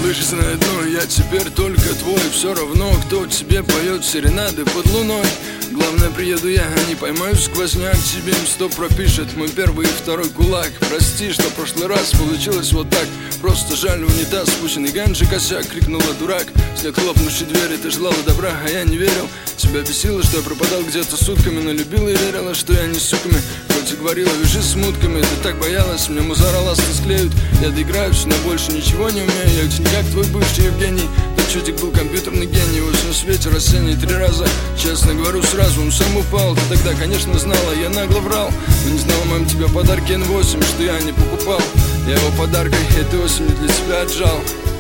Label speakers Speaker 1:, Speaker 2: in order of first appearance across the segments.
Speaker 1: Малыш, знай одно, я теперь только твой. Все равно, кто тебе поет серенады под луной. Главное, приеду я, а не поймаю сквозняк. Тебе М100 пропишет мой первый и второй кулак. Прости, что в прошлый раз получилось вот так. Просто жаль, унитаз, спущенный ганджи косяк. Крикнула дурак, вслед хлопнувшей двери. Ты желала добра, а я не верил. Тебя бесило, что я пропадал где-то сутками, но любила и верила, что я не с суками. Хоть и говорила, вяжи с мутками. Ты так боялась, мне музара ласты склеют. Я доиграюсь, но больше ничего не умею. Я ведь не как твой бывший Евгений. Тот чудик был компьютерный гений. Осень в свете, рассеянный 3 раза. Честно говорю сразу, он сам упал. Ты тогда, конечно, знала, я нагло врал. Но не знала, мам, тебя подарки N8, что я не покупал. Я его подаркой этой осенью для тебя отжал.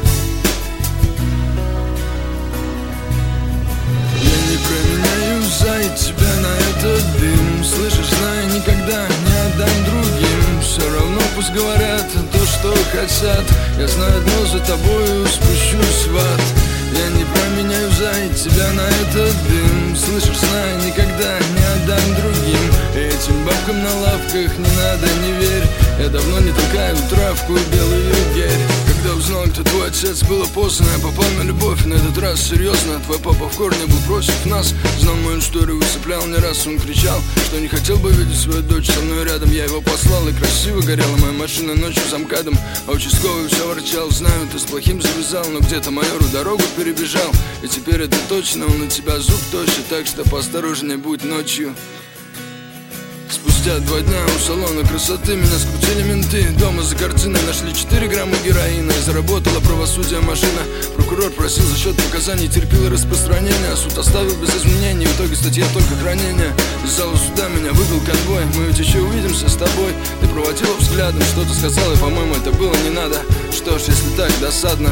Speaker 1: Променяю за тебя на этот дым. Слышишь, знай, никогда не отдам другим. Все равно пусть говорят то, что хотят. Я знаю одно, за тобою спущусь в ад. Я не променяю за тебя на этот дым. Слышишь, знай, никогда не отдам другим. Этим бабкам на лавках не надо, не верь. Я давно не толкаю травку и белую герь. Когда узнал, кто твой отец, было поздно. Я попал на любовь, на этот раз серьезно. Твой папа в корне был против нас. Знал мою историю, высыплял не раз. Он кричал, что не хотел бы видеть свою дочь со мной рядом. Я его послал, и красиво горела моя машина ночью за МКАДом. А участковый все ворчал, знаю, ты с плохим завязал. Но где-то майору дорогу перебежал. И теперь это точно, он на тебя зуб точит. Так что поосторожнее будь ночью. Спустя 2 дня у салона красоты меня скрутили менты. Дома за картиной нашли 4 грамма героина. И заработала правосудие машина. Прокурор просил за счет показаний, терпел распространение. А суд оставил без изменений. В итоге статья только хранение. Из зала суда меня вывел конвой. Мы ведь еще увидимся с тобой. Ты проводила взглядом, что-то сказала, и, по-моему, это было не надо. Что ж, если так, досадно.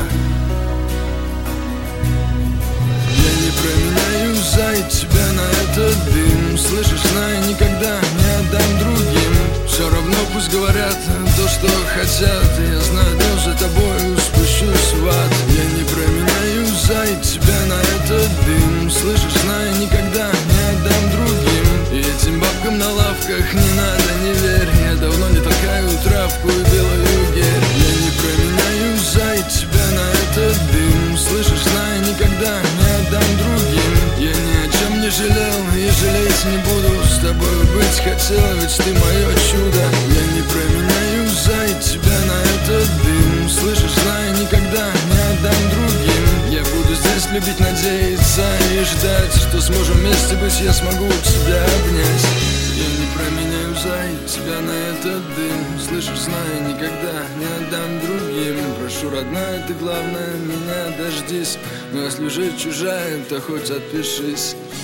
Speaker 1: Я не променяю за тебя на этот дым. Слышишь, знай, никогда не отдам другим. Все равно пусть говорят то, что хотят. Я знаю, что за тобою спущусь в ад. Я не променяю за тебя на этот дым. Слышишь, знай, никогда не отдам другим. И этим бабкам на лавках не надо, не верь. Я давно не толкаю травку и белую герь. Я не променяю за тебя на этот дым. Слышишь, знай, никогда не отдам другим. Я ни о чем не жалел и жалеть не буду. С тобой быть хотел, ведь ты мое чудо. Я не променяю за тебя на этот дым. Слышишь, знай, никогда не отдам другим. Я буду здесь любить, надеяться и ждать, что сможем вместе быть, я смогу тебя обнять. Я не променяю за тебя на этот дым. Слышишь, знай, никогда не отдам другим. Прошу, родная, ты главное, меня дождись. Но если уже чужая, то хоть отпишись.